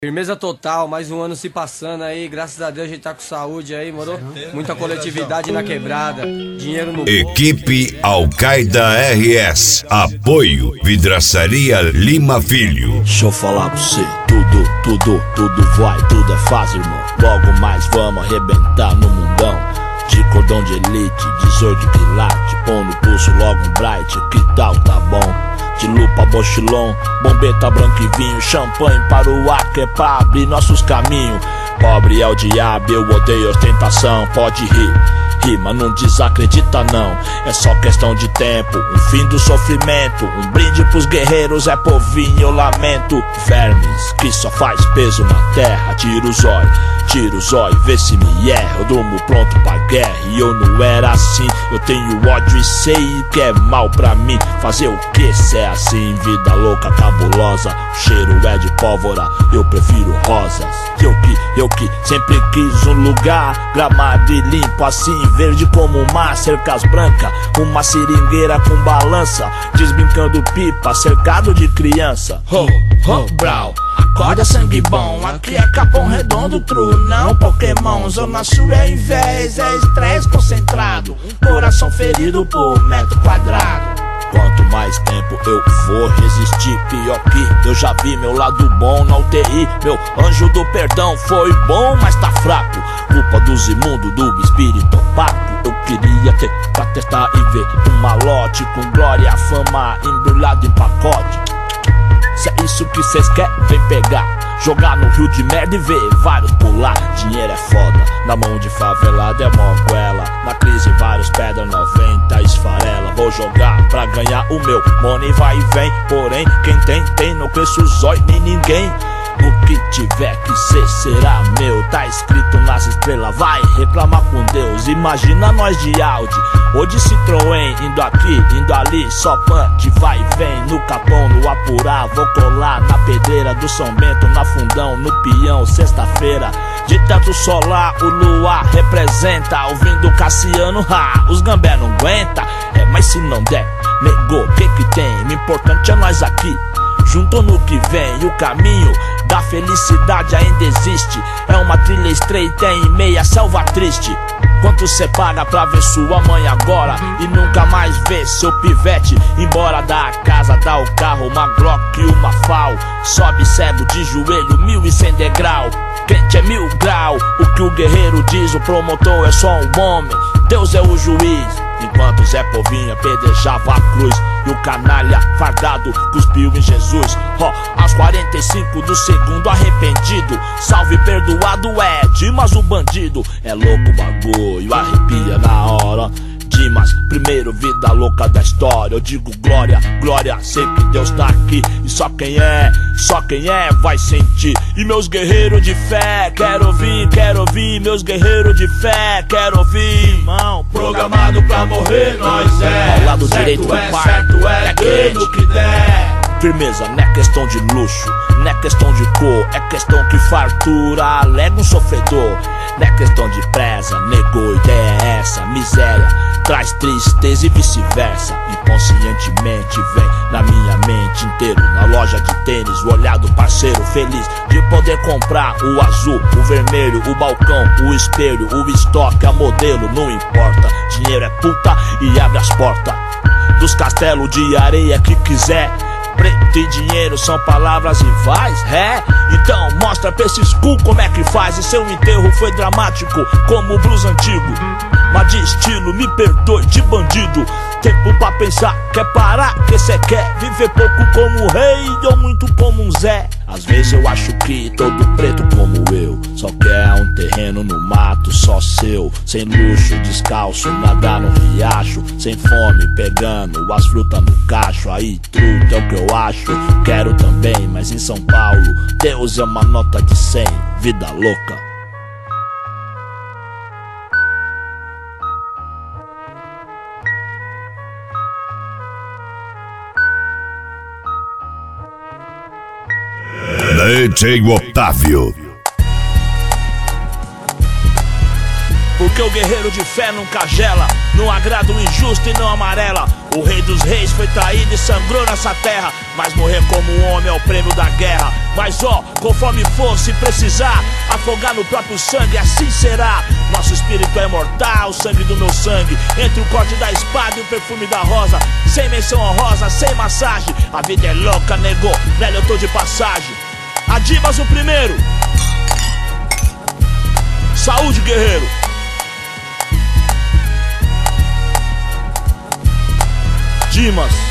Firmeza total, mais um ano se passando aí, graças a Deus a gente tá com saúde aí, moro? Muita coletividade na quebrada, dinheiro no... Equipe Al-Qaeda RS, apoio Vidraçaria Lima Filho. Deixa eu falar pra você, tudo vai, tudo é fácil, irmão. Logo mais vamos arrebentar no mundão. De cordão de elite, 18 quilate, pão no pulso logo um bright, que tal, tá bom? De lupa, bochilon, bombeta, branco e vinho, champanhe para o ar que é pra abrir nossos caminhos. Pobre é o diabo, eu odeio ostentação, pode rir, mas não desacredita não. É só questão de tempo, um fim do sofrimento, um brinde pros guerreiros, é povinho, eu lamento. Vermes que só faz peso na terra, tira o zóio, vê se me erra. Eu durmo pronto pra guerra e eu não era assim. Eu tenho ódio e sei que é mal pra mim. Fazer o que se é assim? Vida louca, cabulosa, o cheiro é de pólvora, eu prefiro rosas. Eu que sempre quis um lugar gramado e limpo assim, verde como o mar, cercas brancas, uma seringueira com balança, desbrincando pipa, cercado de criança. Brau, acorda sangue bom, aqui é Capão Redondo, true, não Pokémon. Zona Sul é inveja, é estresse concentrado, coração ferido por metro quadrado. Quanto mais tempo eu vou resistir, pior que eu já vi meu lado bom na UTI. Meu anjo do perdão foi bom, mas tá fraco. Culpa dos imundos, do espírito opaco. Eu queria ter pra testar e ver um malote com glória, fama embrulhado em pacote. Se é isso que cês querem, vem pegar. Jogar no rio de merda e ver vários pular. Dinheiro é foda, na mão de favelado é moguela. Na crise vários pedra 90 esfarela. Vou jogar pra ganhar o meu money vai e vem. Porém quem tem, não cresce o zóio nem ninguém. O que tiver que ser será meu, tá escrito nas estrelas, vai reclamar com Deus. Imagina nós de Audi ou de Citroën, indo aqui, indo ali, só punch, vai e vem. No Capão, no Apurá, vou colar na pedreira do São Bento, na Fundão, no Peão, sexta-feira. De teto solar, o luar representa, ouvindo Cassiano, os gambé não aguenta. Mas se não der, negou, o que tem? O importante é nós aqui, junto no que vem. O caminho da felicidade ainda existe, é uma trilha estreita em meia selva triste. Quanto cê paga pra ver sua mãe agora e nunca mais ver seu pivete embora da casa, dá o carro, uma Glock e uma FAL. Sobe cego de joelho, 1100 degrau, quente é 1000 grau. O que o guerreiro diz, o promotor é só um homem, Deus é o juiz. Enquanto Zé Povinho apedrejava a cruz e o canalha fardado cuspiu em Jesus. Aos 45 do segundo arrependido, salve perdoado é Dimas o bandido. É louco o bagulho, arrepia na hora. Dimas, primeiro vida louca da história. Eu digo glória, glória, sei que Deus tá aqui. E só quem é vai sentir. E meus guerreiros de fé, quero ouvir. Meus guerreiros de fé, quero ouvir. Irmão, programado pra morrer, nós é. Ao lado direito do pai, certo é, dando que der. Firmeza, não é questão de luxo, não é questão de cor, é questão que fartura alega um sofredor. Não é questão de presa, negou, ideia é essa. Miséria traz tristeza e vice-versa. Inconscientemente vem na minha mente inteiro. Na loja de tênis, o olhar do parceiro feliz de poder comprar o azul, o vermelho, o balcão, o espelho, o estoque, a modelo, não importa. Dinheiro é puta e abre as portas dos castelos de areia que quiser. Preto e dinheiro são palavras rivais, então mostra pra esses cu como é que faz. E seu enterro foi dramático como o blues antigo, mas de estilo, me perdoe, de bandido. Tempo pra pensar, quer parar, que cê quer viver pouco como um rei ou muito como um Zé. Às vezes eu acho que todo preto como eu só quer um terreno no mato só seu, sem luxo, descalço, nadar no riacho, sem fome, pegando as frutas no cacho. Aí truta é o que eu acho, quero também, mas em São Paulo Deus é uma nota de 100, vida louca. DJ Otávio. Porque o guerreiro de fé nunca gela, não agrada o injusto e não amarela. O rei dos reis foi traído e sangrou nessa terra, mas morrer como um homem é o prêmio da guerra. Mas ó, conforme for, se precisar afogar no próprio sangue, assim será. Nosso espírito é imortal, o sangue do meu sangue, entre o corte da espada e o perfume da rosa. Sem menção honrosa, sem massagem, a vida é louca, negou, velho, eu tô de passagem. Adimas o primeiro. Saúde, guerreiro. Dimas.